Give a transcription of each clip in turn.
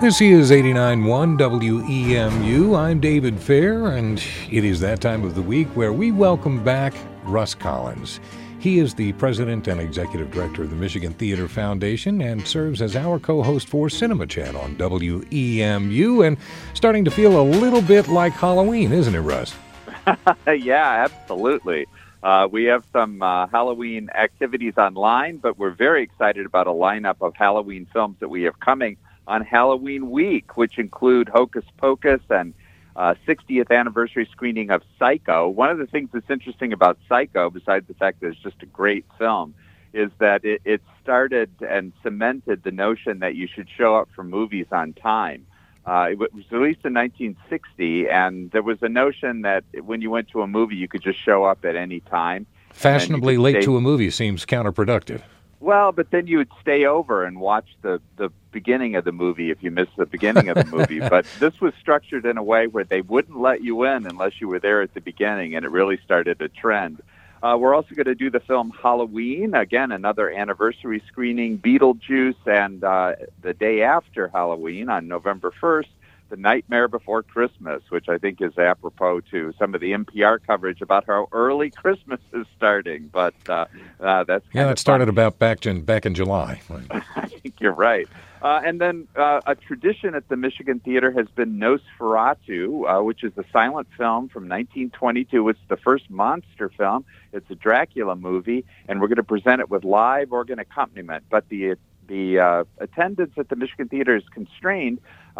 This is 89.1 WEMU. I'm David Fair, and it is that time of the week where we welcome back Russ Collins. He is the president and executive director of the Michigan Theater Foundation and serves as our co-host for Cinema Chat on WEMU, and starting to feel a little bit like Halloween, isn't it, Russ? Yeah, absolutely. We have some Halloween activities online, but we're very excited about a lineup of Halloween films that we have coming on Halloween week, which include Hocus Pocus and 60th anniversary screening of Psycho. One of the things that's interesting about Psycho, besides the fact that it's just a great film, is that it started and cemented the notion that you should show up for movies on time. It was released in 1960, and there was a notion that when you went to a movie, you could just show up at any time. Fashionably late to a movie seems counterproductive. Well, but then you would stay over and watch the beginning of the movie if you missed the beginning of the movie. But this was structured in a way where they wouldn't let you in unless you were there at the beginning, and it really started a trend. We're also going to do the film Halloween, again, another anniversary screening, Beetlejuice, and the day after Halloween on November 1st, The Nightmare Before Christmas, which I think is apropos to some of the NPR coverage about how early Christmas is starting. But that's that started about back in July. I think you're right. And then a tradition at the Michigan Theater has been Nosferatu, which is a silent film from 1922. It's the first monster film. It's a Dracula movie, and we're going to present it with live organ accompaniment. But the attendance at the Michigan Theater is constrained,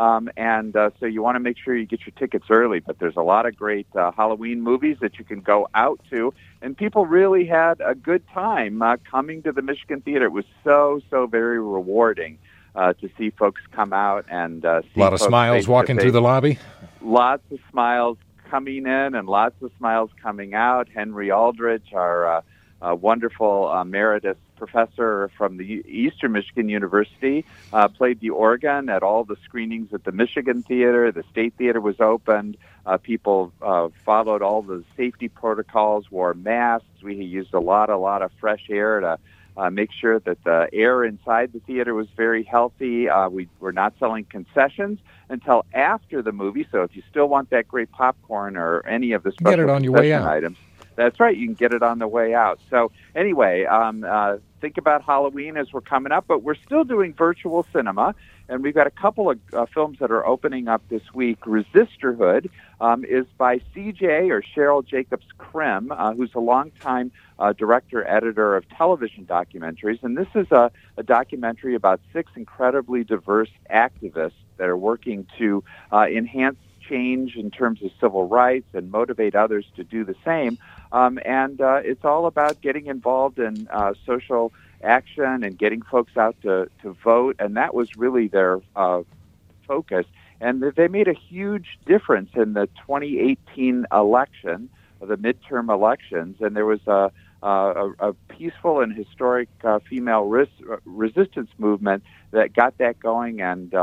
and so you want to make sure you get your tickets early. But there's a lot of great Halloween movies that you can go out to, and people really had a good time coming to the Michigan Theater. It was so very rewarding to see folks come out and see a lot of smiles walking through the lobby. Lots of smiles coming in and lots of smiles coming out. Henry Aldrich, our wonderful emeritus professor from the Eastern Michigan University, played the organ at all the screenings at the Michigan Theater. The State Theater was opened. People followed all the safety protocols, wore masks. We used a lot of fresh air to make sure that the air inside the theater was very healthy. We were not selling concessions until after the movie, so if you still want that great popcorn or any of the special get it on your way out. Items, that's right, you can get it on the way out. So anyway, think about Halloween as we're coming up, but we're still doing virtual cinema, and we've got a couple of films that are opening up this week. Resisterhood is by CJ, or Cheryl Jacobs Krim, who's a longtime director, editor of television documentaries, and this is a documentary about 6 incredibly diverse activists that are working to enhance change in terms of civil rights and motivate others to do the same. And it's all about getting involved in social action and getting folks out to vote, and that was really their focus. And they made a huge difference in the 2018 election, the midterm elections, and there was a peaceful and historic female resistance movement that got that going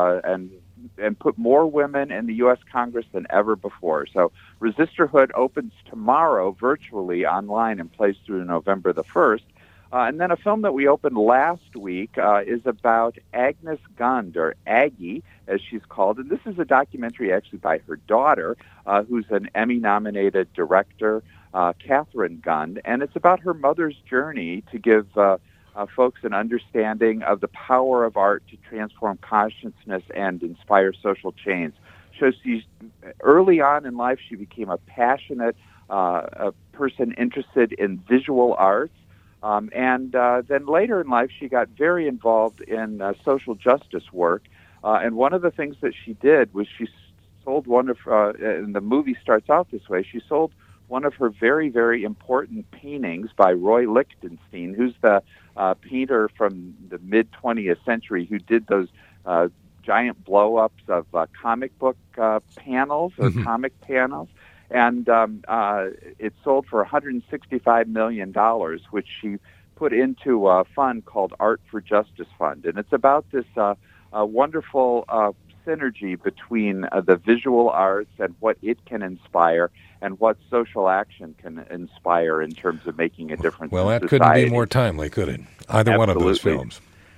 and put more women in the U.S. Congress than ever before. So Resisterhood opens tomorrow virtually online and plays through November the 1st. And then a film that we opened last week is about Agnes Gund, or Aggie, as she's called. And this is a documentary actually by her daughter, who's an Emmy-nominated director, Catherine Gund. And it's about her mother's journey to give folks an understanding of the power of art to transform consciousness and inspire social change. So early on in life, she became a passionate a person interested in visual arts. And then later in life, she got very involved in social justice work. And one of the things that she did was she sold one of, and the movie starts out this way, she sold one of her very, very important paintings by Roy Lichtenstein, who's the painter from the mid-20th century who did those giant blow-ups of comic book panels or comic panels. And it sold for $165 million, which she put into a fund called Art for Justice Fund. And it's about this wonderful synergy between the visual arts and what it can inspire and what social action can inspire in terms of making a difference in that society. couldn't be more timely, could it? Either Absolutely. one of those films.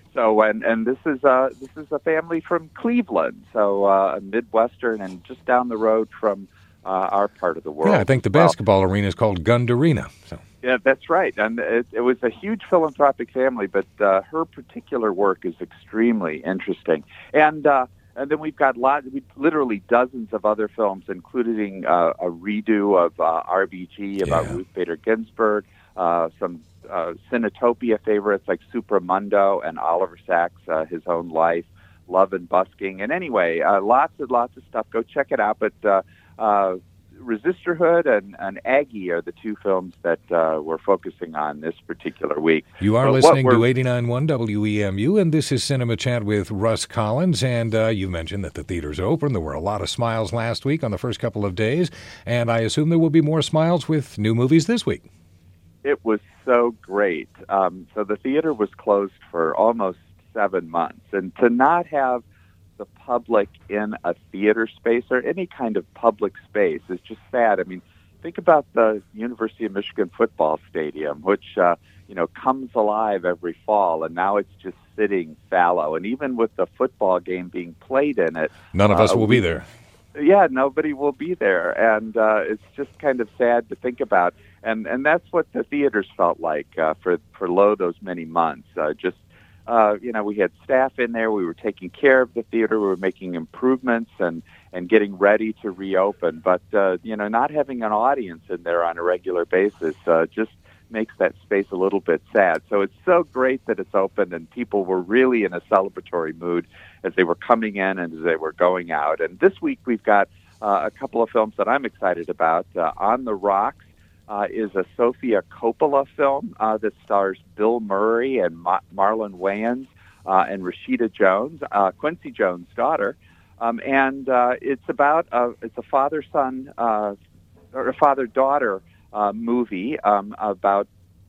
So and this is a family from Cleveland, so a Midwestern and just down the road from our part of the world. Yeah, I think the basketball arena is called Gund Arena. So. Yeah, that's right. And it was a huge philanthropic family, but her particular work is extremely interesting. And then we've got literally dozens of other films, including a redo of RBG about Ruth Bader Ginsburg, some Cinetopia favorites like Supramundo and Oliver Sacks' His Own Life, Love and Busking. And anyway, lots and lots of stuff. Go check it out. But Resisterhood and Aggie are the two films that we're focusing on this particular week. You are listening to 89.1 WEMU, and this is Cinema Chat with Russ Collins. And you mentioned that the theaters are open. There were a lot of smiles last week on the first couple of days, and I assume there will be more smiles with new movies this week. It was so great. So the theater was closed for almost 7 months, and to not have the public in a theater space or any kind of public space is just sad. I mean, think about the University of Michigan football stadium, which comes alive every fall, and now it's just sitting fallow. And even with the football game being played in it, none of us will be there. Yeah, nobody will be there, and it's just kind of sad to think about. And that's what the theaters felt like for those many months. We had staff in there. We were taking care of the theater. We were making improvements and getting ready to reopen. But, not having an audience in there on a regular basis just makes that space a little bit sad. So it's so great that it's open, and people were really in a celebratory mood as they were coming in and as they were going out. And this week we've got a couple of films that I'm excited about. On the Rocks is a Sofia Coppola film that stars Bill Murray and Marlon Wayans and Rashida Jones, Quincy Jones' daughter, and it's about it's a father-son or a father-daughter movie about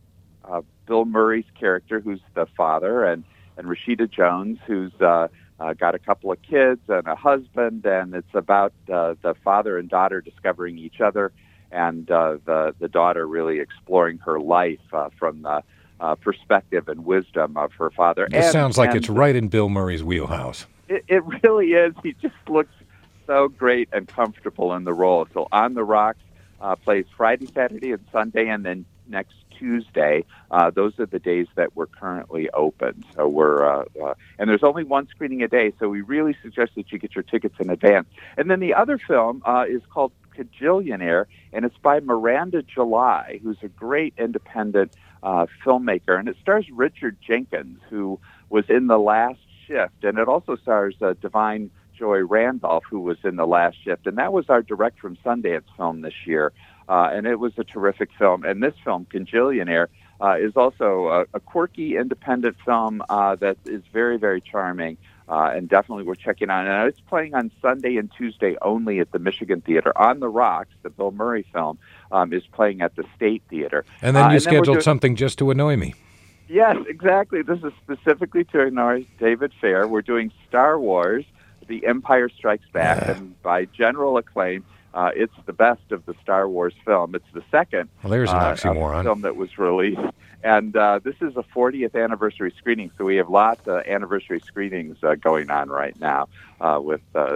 Bill Murray's character, who's the father, and Rashida Jones, who's got a couple of kids and a husband, and it's about the father and daughter discovering each other, and the daughter really exploring her life from the perspective and wisdom of her father. It sounds like it's right in Bill Murray's wheelhouse. It really is. He just looks so great and comfortable in the role. So On the Rocks plays Friday, Saturday, and Sunday, and then next Tuesday. Those are the days that we're currently open. So we're and there's only one screening a day, so we really suggest that you get your tickets in advance. And then the other film is called Kajillionaire, and it's by Miranda July, who's a great independent filmmaker, and it stars Richard Jenkins, who was in The Last Shift, and it also stars Divine Joy Randolph, who was in The Last Shift, and that was our Direct from Sundance film this year, and it was a terrific film. And this film, Kajillionaire, is also a quirky independent film that is very, very charming, and definitely we're checking on. And it's playing on Sunday and Tuesday only at the Michigan Theater. On the Rocks, the Bill Murray film, is playing at the State Theater. And then you scheduled something just to annoy me. Yes, exactly. This is specifically to annoy David Fair. We're doing Star Wars, The Empire Strikes Back, and by general acclaim, it's the best of the Star Wars film. It's the second there's an oxymoron. Film that was released. And this is a 40th anniversary screening, so we have lots of anniversary screenings going on right now with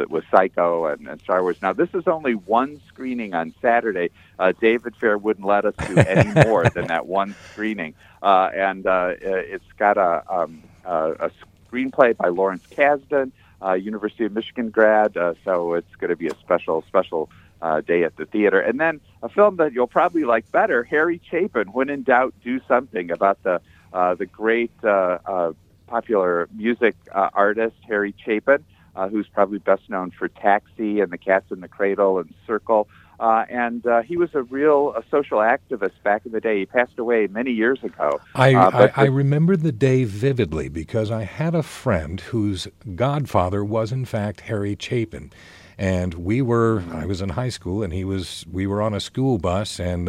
Psycho and Star Wars. Now, this is only one screening on Saturday. David Fair wouldn't let us do any more than that one screening. And it's got a screenplay by Lawrence Kasdan, University of Michigan grad, so it's going to be a special day at the theater. And then a film that you'll probably like better, Harry Chapin, When in Doubt, Do Something, about the great popular music artist Harry Chapin, who's probably best known for Taxi and The Cat's in the Cradle and Circle. And he was a social activist back in the day. He passed away many years ago. I remember the day vividly because I had a friend whose godfather was, in fact, Harry Chapin. And I was in high school, and we were on a school bus, and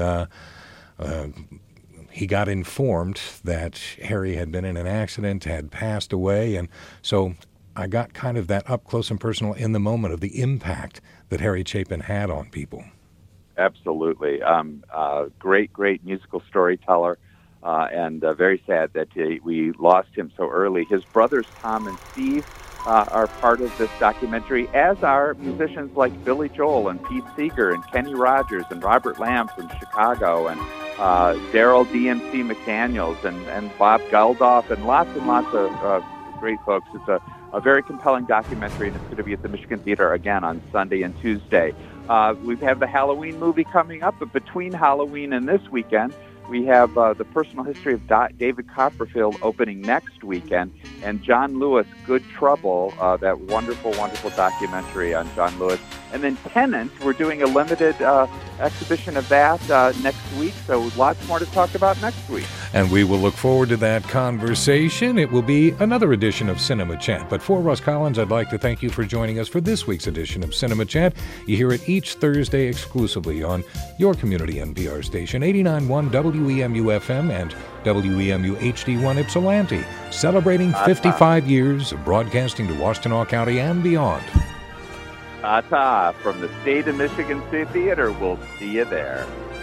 he got informed that Harry had been in an accident, had passed away, and so I got kind of that up close and personal in the moment of the impact that Harry Chapin had on people. Absolutely. Great musical storyteller. and very sad that we lost him so early. His brothers Tom and Steve are part of this documentary, as are musicians like Billy Joel and Pete Seeger and Kenny Rogers and Robert Lamb from Chicago and Daryl DMC McDaniels and Bob Geldof and lots of great folks. It's a very compelling documentary, and it's going to be at the Michigan Theater again on Sunday and Tuesday. We have the Halloween movie coming up, but between Halloween and this weekend, we have the personal history of David Copperfield opening next weekend, and John Lewis, Good Trouble, that wonderful, wonderful documentary on John Lewis. And then Tennant, we're doing a limited exhibition of that next week, so lots more to talk about next week. And we will look forward to that conversation. It will be another edition of Cinema Chat. But for Russ Collins, I'd like to thank you for joining us for this week's edition of Cinema Chat. You hear it each Thursday exclusively on your community NPR station, 89.1 WEMU-FM and WEMU HD1 Ypsilanti, celebrating 55 years of broadcasting to Washtenaw County and beyond. Ta-ta from the State of Michigan State Theater. We'll see you there.